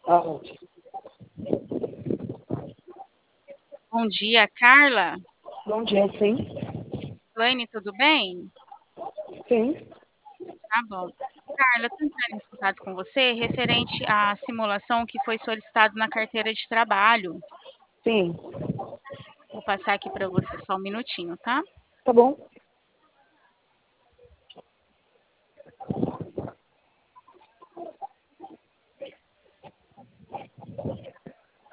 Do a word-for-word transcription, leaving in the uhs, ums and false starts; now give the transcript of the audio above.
Aonde? Bom dia, Carla. Bom dia, sim. Laine, tudo bem? Sim, Tá bom. Carla, eu tô entrando em contato com você referente à simulação que foi solicitada na carteira de trabalho. sim. Vou passar aqui para você só um minutinho, tá? Tá bom.